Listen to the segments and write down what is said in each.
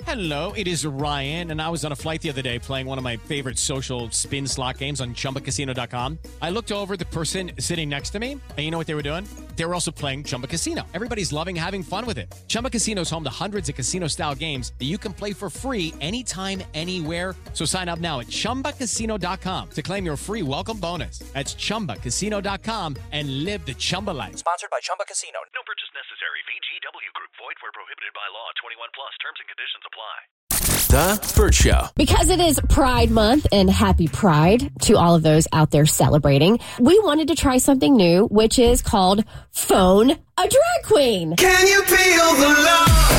Hello, it is Ryan, and I was on a flight the other day playing one of my favorite social spin slot games on ChumbaCasino.com. I looked over at the person sitting next to me, and you know what they were doing? They were also playing Chumba Casino. Everybody's loving having fun with it. Chumba Casino is home to hundreds of casino-style games that you can play for free anytime, anywhere. So sign up now at ChumbaCasino.com to claim your free welcome bonus. That's ChumbaCasino.com and live the Chumba life. Sponsored by Chumba Casino. No purchase necessary. VGW Group. Void where prohibited by law. 21 plus. Terms and conditions apply. The Bert Show. Because it is Pride Month, and happy Pride to all of those out there celebrating, we wanted to try something new, which is called Phone a Drag Queen. Can you feel the love?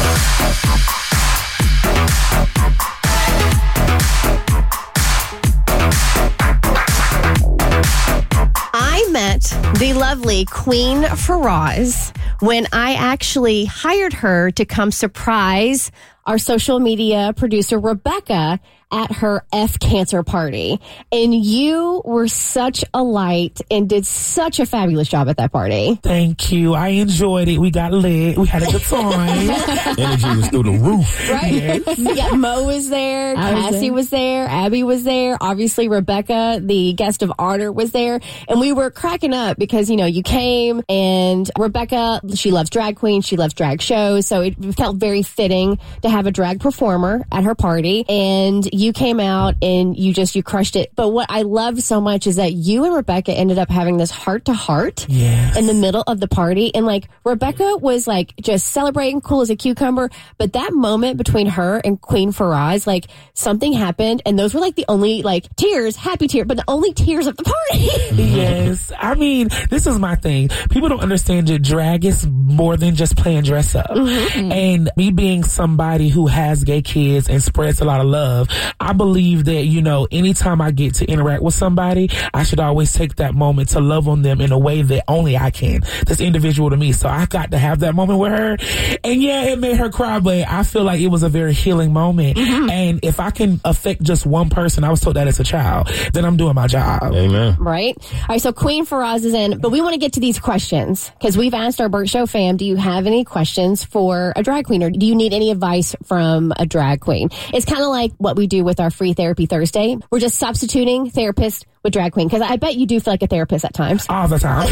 I met the lovely Queen Faraz when I actually hired her to come surprise our social media producer, Rebecca, at her F-Cancer party. And you were such a light and did such a fabulous job at that party. Thank you. I enjoyed it. We got lit. We had a good time. Energy was through the roof. Right? Yes. Yeah, Mo was there. Cassie was there. Abby was there. Obviously, Rebecca, the guest of honor, was there. And we were cracking up because, you know, you came and Rebecca, she loves drag queens. She loves drag shows. So it felt very fitting to have a drag performer at her party. And you came out and you crushed it. But what I loved so much is that you and Rebecca ended up having this heart-to-heart in the middle of the party. And like Rebecca was like just celebrating, cool as a cucumber. But that moment between her and Queen Faraz, like something happened. And those were like the only like tears, happy tears, but the only tears of the party. Yes. I mean, this is my thing. People don't understand that drag is more than just playing dress up. Mm-hmm. And me being somebody who has gay kids and spreads a lot of love, I believe that, you know, anytime I get to interact with somebody, I should always take that moment to love on them in a way that only I can. That's individual to me. So I got to have that moment with her. And yeah, it made her cry, but I feel like it was a very healing moment. Mm-hmm. And if I can affect just one person, I was told that as a child, then I'm doing my job. Amen. Right? All right, so Queen Faraz is in, but we want to get to these questions because we've asked our Bert Show fam, do you have any questions for a drag queen or do you need any advice from a drag queen? It's kind of like what we do with our free therapy Thursday. We're just substituting therapist with drag queen because I bet you do feel like a therapist at times. All the time.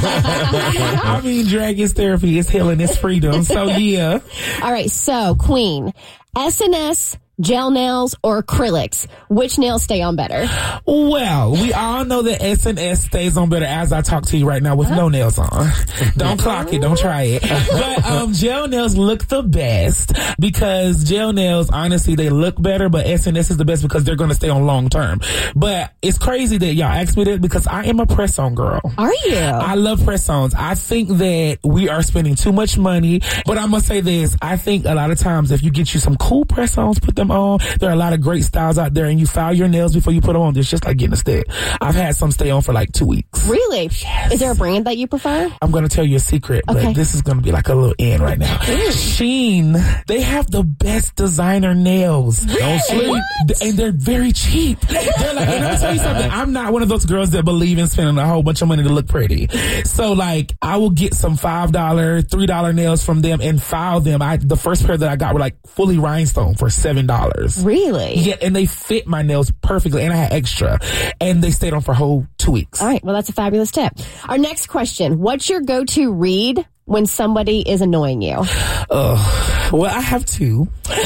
I mean, drag is therapy, it's healing, it's freedom. So yeah. All right, so Queen, SNS, gel nails, or acrylics? Which nails stay on better? Well, we all know that SNS stays on better as I talk to you right now with no nails on. Don't clock it. Don't try it. But gel nails look the best because gel nails, honestly, they look better, but SNS is the best because they're going to stay on long term. But it's crazy that y'all asked me that because I am a press-on girl. Are you? I love press-ons. I think that we are spending too much money, but I'm going to say this. I think a lot of times if you get you some cool press-ons, put them on. There are a lot of great styles out there and you file your nails before you put them on. It's just like getting a stick. I've had some stay on for like 2 weeks. Really? Yes. Is there a brand that you prefer? I'm going to tell you a secret, but this is going to be like a little end right now. Shein, they have the best designer nails. Don't sleep. And they're very cheap. They're like, and I'm going to tell you something. I'm not one of those girls that believe in spending a whole bunch of money to look pretty. So like, I will get some $5, $3 nails from them and file them. The first pair that I got were like fully rhinestone for $7. Really? Yeah, and they fit my nails perfectly, and I had extra, and they stayed on for a whole 2 weeks. All right, well, that's a fabulous tip. Our next question, what's your go-to read when somebody is annoying you? Well, I have two.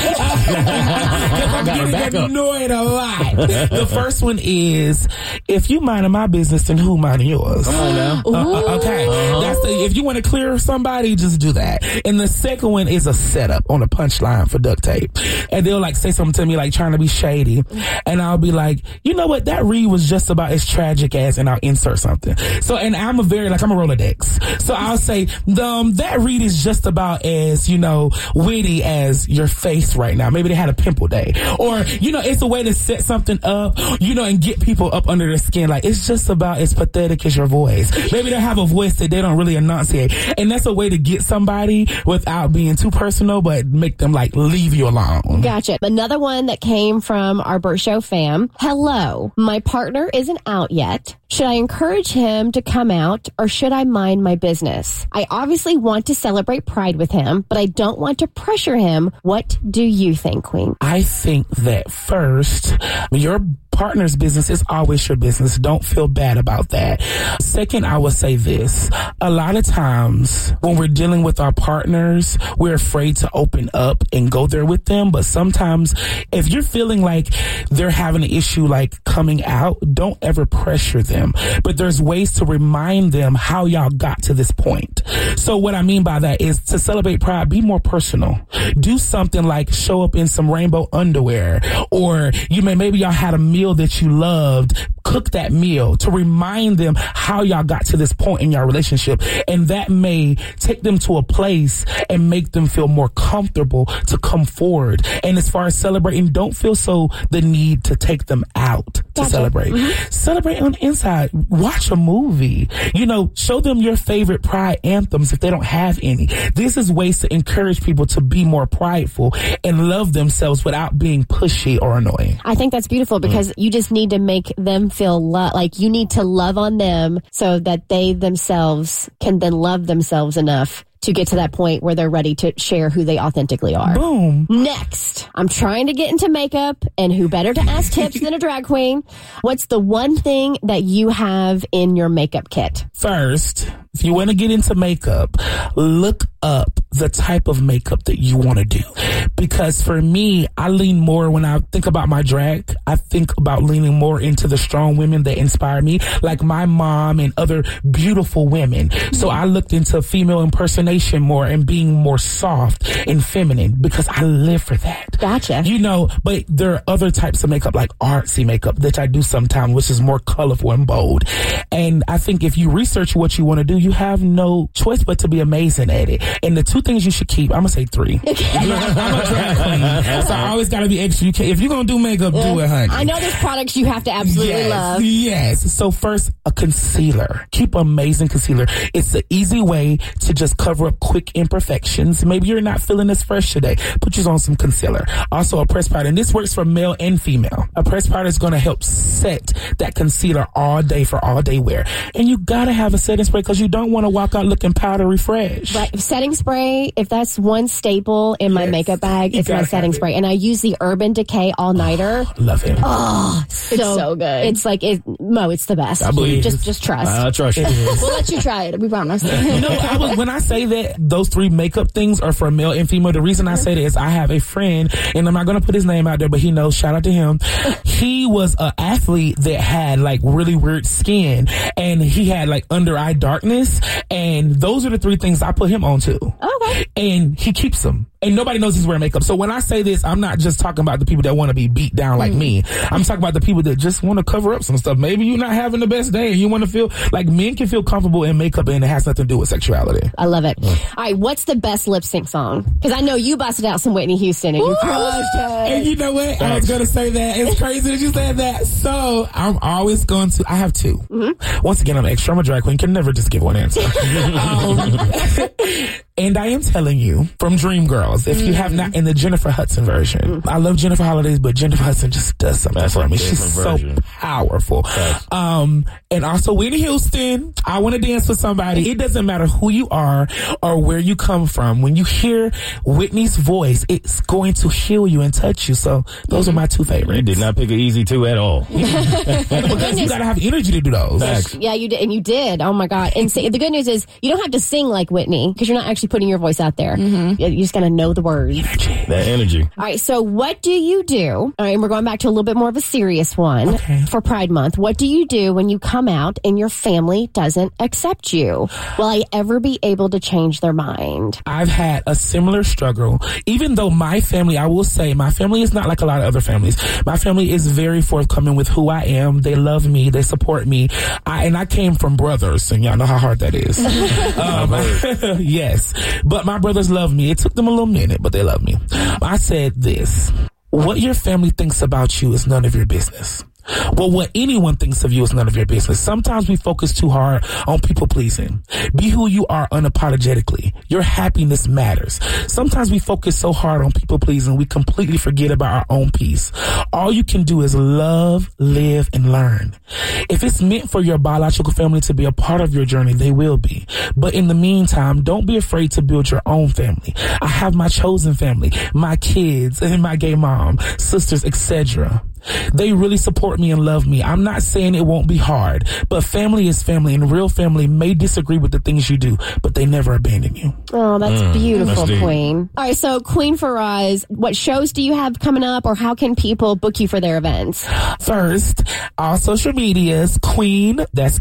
I'm getting annoyed a lot. The first one is, if you minding my business, then who minding yours? Come on now. Okay. That's if you want to clear somebody, just do that. And the second one is a setup on a punchline for duct tape. And they'll like say something to me like trying to be shady. And I'll be like, you know what? That read was just about as tragic as, and I'll insert something. So, and I'm a Rolodex. So I'll say, that read is just about as, you know, witty as your face right now. Maybe they had a pimple day. Or, you know, it's a way to set something up, you know, and get people up under their skin. Like, it's just about as pathetic as your voice. Maybe they have a voice that they don't really enunciate. And that's a way to get somebody without being too personal, but make them, like, leave you alone. Gotcha. Another one that came from our Burt Show fam. Hello, my partner isn't out yet. Should I encourage him to come out or should I mind my business? I obviously want to celebrate Pride with him, but I don't want to pressure him. What do you think, Queen? I think that first, your partner's business is always your business. Don't feel bad about that. Second, I would say this. A lot of times when we're dealing with our partners, we're afraid to open up and go there with them. But sometimes if you're feeling like they're having an issue like coming out, don't ever pressure them. But there's ways to remind them how y'all got to this point. So what I mean by that is to celebrate Pride, be more personal. Do something like show up in some rainbow underwear, or maybe y'all had a meal that you loved. Cook that meal to remind them how y'all got to this point in your relationship. And that may take them to a place and make them feel more comfortable to come forward. And as far as celebrating, don't feel the need to take them out to celebrate. Celebrate on the inside. Watch a movie. Show them your favorite Pride anthems if they don't have any. This is ways to encourage people to be more prideful and love themselves without being pushy or annoying. I think that's beautiful because you just need to make them feel like you need to love on them so that they themselves can then love themselves enough to get to that point where they're ready to share who they authentically are. Boom. Next, I'm trying to get into makeup, and who better to ask tips than a drag queen? What's the one thing that you have in your makeup kit? First, if you want to get into makeup, look up the type of makeup that you want to do. Because for me, I lean more when I think about my drag, I think about leaning more into the strong women that inspire me, like my mom and other beautiful women. So I looked into female impersonation more and being more soft and feminine because I live for that. Gotcha. But there are other types of makeup like artsy makeup that I do sometimes, which is more colorful and bold. And I think if you research what you want to do, you have no choice but to be amazing at it. And the two things you should keep, I'm going to say 3. I'm a drag queen, so I always got to be extra. If you're going to do makeup, do it, honey. I know there's products you have to absolutely love. Yes. So first, a concealer. Keep amazing concealer. It's an easy way to just cover up quick imperfections. Maybe you're not feeling as fresh today. Put yours on some concealer. Also, a press powder. And this works for male and female. A press powder is going to help set that concealer all day for all day wear. And you got to have a setting spray because you don't want to walk out looking powdery fresh. Right. Setting spray, if that's one staple in my makeup bag, it's my setting spray. And I use the Urban Decay All-Nighter. Love it. Oh, it's so good. It's like, Mo, it's the best. I believe. Just trust. I trust you. We'll let you try it. We promise. When I say that those 3 makeup things are for male and female, the reason I say that is I have a friend, and I'm not going to put his name out there, but he knows, shout out to him. He was an athlete that had like really weird skin, and he had like under eye darkness, and those are the 3 things I put him on to. Okay. And he keeps them. And nobody knows he's wearing makeup. So when I say this, I'm not just talking about the people that want to be beat down like me. I'm talking about the people that just want to cover up some stuff. Maybe you're not having the best day and you want to feel like men can feel comfortable in makeup and it has nothing to do with sexuality. I love it. All right, what's the best lip sync song? Because I know you busted out some Whitney Houston and you crushed it. And you know what? I was going to say that. It's crazy that you said that. So I'm always going to, I have 2. Once again, I'm extra. I'm a drag queen. Can never just give one answer. And I am telling you from Dreamgirls, if you have not, in the Jennifer Hudson version, I love Jennifer Holidays, but Jennifer Hudson just does something for me. She's so powerful. And also Whitney Houston, I Want to Dance with Somebody. It doesn't matter who you are or where you come from. When you hear Whitney's voice, it's going to heal you and touch you. So those are my 2 favorites. You did not pick an easy 2 at all. Because you got to have energy to do those. Facts. Yeah, you did. And you did. Oh my God. And the good news is you don't have to sing like Whitney because you're not actually putting your voice out there. You just got to know the words. That energy. All right. So what do you do? All right. And we're going back to a little bit more of a serious one for Pride Month. What do you do when you come out and your family doesn't accept you? Will I ever be able to change their mind? I've had a similar struggle. Even though my family, I will say, my family is not like a lot of other families. My family is very forthcoming with who I am. They love me. They support me. I came from brothers, and y'all know how hard that is. Yes. But my brothers love me. It took them a little minute, but they love me. I said this. What your family thinks about you is none of your business. Well, what anyone thinks of you is none of your business. Sometimes we focus too hard on people pleasing. Be who you are unapologetically. Your happiness matters. Sometimes we focus so hard on people pleasing, we completely forget about our own peace. All you can do is love, live, and learn. If it's meant for your biological family to be a part of your journey, they will be. But in the meantime, don't be afraid to build your own family. I have my chosen family, my kids, and my gay mom, sisters, etc. They really support me and love me. I'm not saying it won't be hard, but family is family, and real family may disagree with the things you do, but they never abandon you. Oh, that's beautiful, Queen. All right, so Queen Faraz, what shows do you have coming up, or how can people book you for their events? First, all social medias, Queen, that's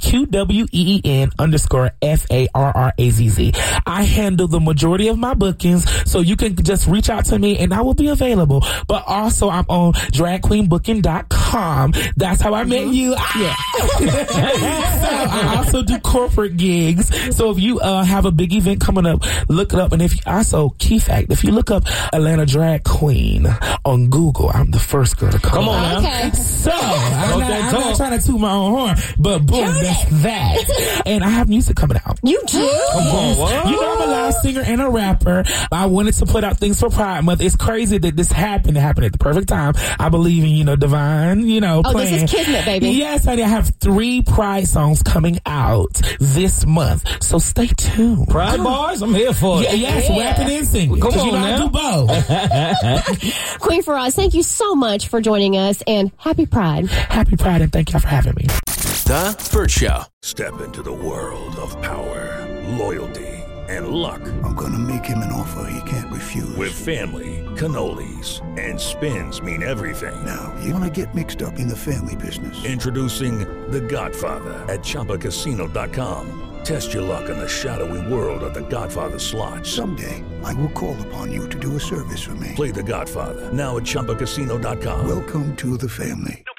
QWEEN_FARRAZZ. I handle the majority of my bookings, so you can just reach out to me and I will be available. But also, I'm on dragqueenbooking.com. That's how I met you. Yeah. So I also do corporate gigs. So if you have a big event coming up, look it up. And if you also, key fact, if you look up Atlanta Drag Queen on Google, I'm the first girl to come on now. Okay. So I'm not trying to toot my own horn, but boom, that's that. And I have music coming out. You do? Come on, what? You know I'm a live singer and a rapper. I wanted to put out things for Pride Month. It's crazy that this happened. It happened at the perfect time. I believe in, divine, playing. This is Kismet, baby. Yes, honey. I have 3 Pride songs coming out this month. So stay tuned. Pride bars? I'm here for it. Yes, rapping and singing. Come on, I do both. Queen Faraz, thank you so much for joining us, and happy Pride. Happy Pride, and thank y'all for having me. The Burt Show. Step into the world of power, loyalty, and luck. I'm gonna make him an offer he can't refuse. With family, cannolis, and spins mean everything. Now, you wanna get mixed up in the family business. Introducing The Godfather at ChumbaCasino.com. Test your luck in the shadowy world of The Godfather slot. Someday, I will call upon you to do a service for me. Play The Godfather now at ChumbaCasino.com. Welcome to the family.